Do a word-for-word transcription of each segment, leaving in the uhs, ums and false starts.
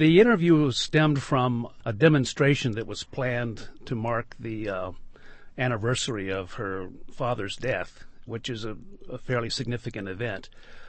The interview stemmed from a demonstration that was planned to mark the uh, anniversary of her father's death, which is a, a fairly significant event.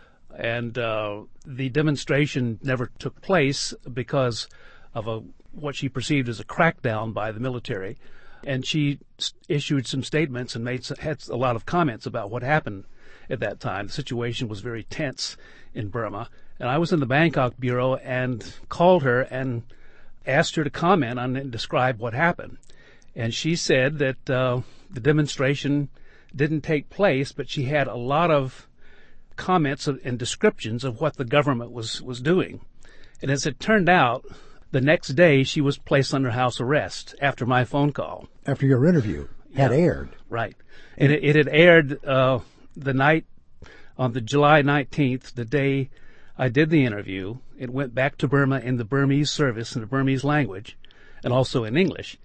And uh, the demonstration never took place because of a what she perceived as a crackdown by the military. And she issued some statements and made had a lot of comments about what happened at that time. The situation was very tense in Burma. And I was in the Bangkok bureau and called her and asked her to comment on and describe what happened. And she said that uh, the demonstration didn't take place, but she had a lot of comments and descriptions of what the government was, was doing. And as it turned out, the next day she was placed under house arrest after my phone call. After your interview had yeah, aired. Right. And it, it had aired uh, the night on the July nineteenth, the day I did the interview. It went back to Burma in the Burmese service, in the Burmese language, and also in English.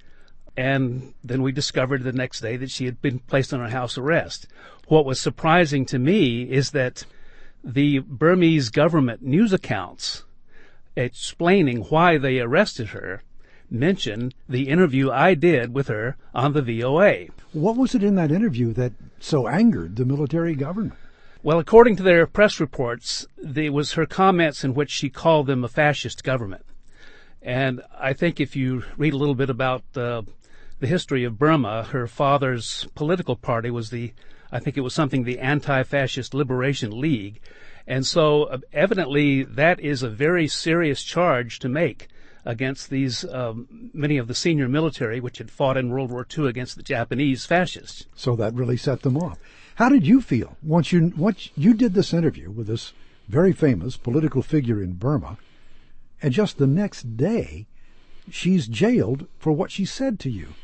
And then we discovered the next day that she had been placed under house arrest. What was surprising to me is that the Burmese government news accounts explaining why they arrested her mentioned the interview I did with her on the V O A. What was it in that interview that so angered the military government? Well, according to their press reports, there was her comments in which she called them a fascist government. And I think if you read a little bit about uh, the history of Burma, her father's political party was the, I think it was something, the Anti-Fascist Liberation League. And so uh, evidently that is a very serious charge to make against these, um, many of the senior military which had fought in World War Two against the Japanese fascists. So that really set them off. How did you feel once you, once you did this interview with this very famous political figure in Burma, and just the next day she's jailed for what she said to you?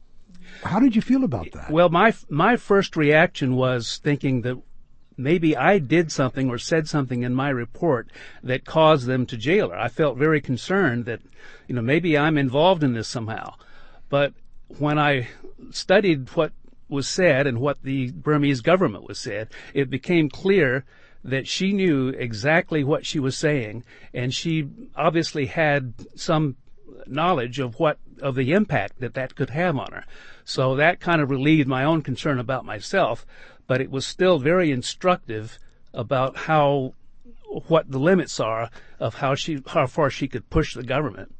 How did you feel about that? Well, my my first reaction was thinking that maybe I did something or said something in my report that caused them to jail her. I felt very concerned that, you know, maybe I'm involved in this somehow. But when I studied what was said and what the Burmese government was said, it became clear that she knew exactly what she was saying, and she obviously had some knowledge of what of the impact that that could have on her. So that kind of relieved my own concern about myself, but it was still very instructive about how what the limits are of how she how far she could push the government.